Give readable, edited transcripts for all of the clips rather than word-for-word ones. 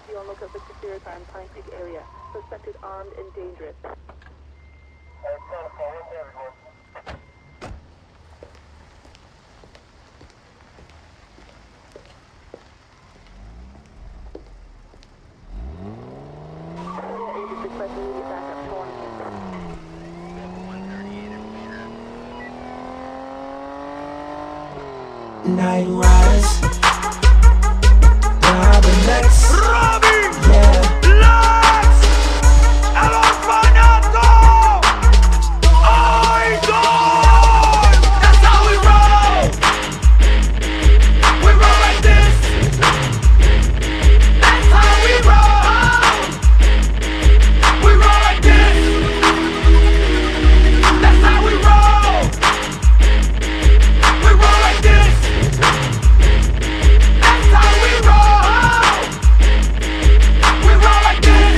Be on lookout for secure crime, Pine Creek area. Suspected armed and dangerous. Agents request immediate backup to 1. Night rise, Robin Lex, yeah. Lex, el orfanato, I die. That's how we roll. We roll like this. That's how we roll. We roll like this. That's how we roll. We roll like this. That's how we roll. We roll like this.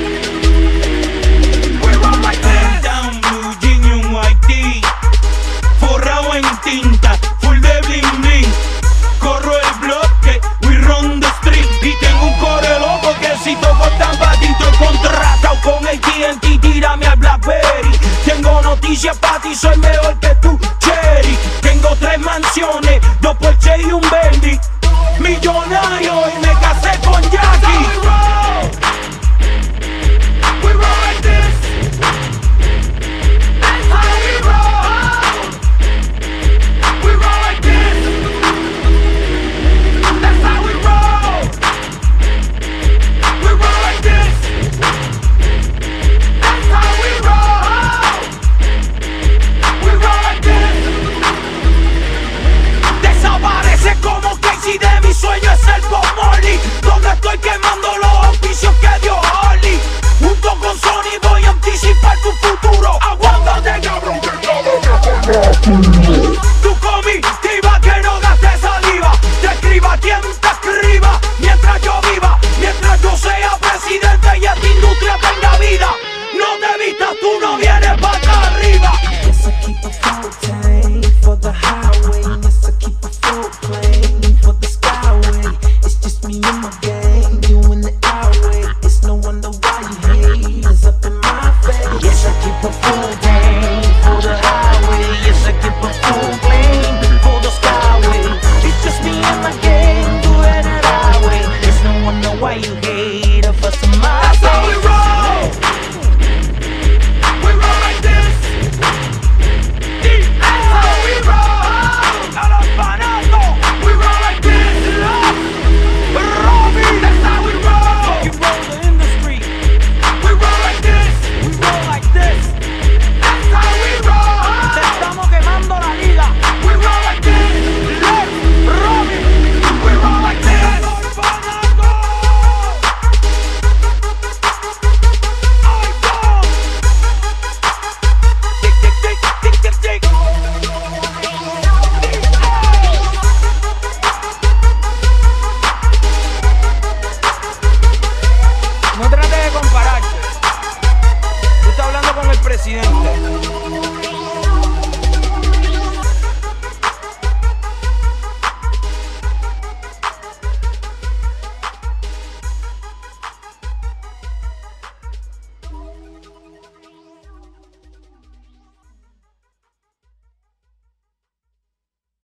We roll like this. Down blue jean y un white tee, forrado en tinta, full de bling bling. Corro el bloque, we run the street. Y tengo un core loco que si toco tan patito contratado con AT&T, tírame al Blackberry. Tengo noticias para ti, soy mejor que tú, Cherry. Tengo 3 mansiones, 2 Porsche y un Bentley. Millonario y me casé con Jackie. We roll like this. That's how we roll. We roll like this. That's how we roll. We roll like this. That's how we roll. We roll like this. Desaparece como Casey, de mi sueño es el Bob Marley. Donde estoy quemando los auspicios que dio Harley. Junto con Sony voy a anticipar tu futuro. Aguántate, cabrón, que tu comitiva que no gaste saliva. Te escriba quien te escriba. Mientras yo viva, mientras yo sea presidente y esta industria tenga vida. No te vistas, tú no vienes para acá arriba. Yes, I keep a full tank for the highway. Yes, I keep a full plane for the skyway. It's just me and my gang doing the highway. It's no wonder why you hate is up in my face. Yes, I keep a full tank for the highway. Yes, I keep a full plane for the skyway. It's just me and my gang doing the highway. It's no wonder why you hate us in my That's face. how we roll. We roll like this. That's how we roll. El orfanato. We roll like this. Robbie. That's how we roll. You roll the industry, We roll like this. we roll like this. That's how we roll. Te estamos quemando la liga. We roll like this. Lex, Robbie. We roll like this. Tick, tick, tick, tick, tick, tick. No trates de compararte. Tú estás hablando con el presidente.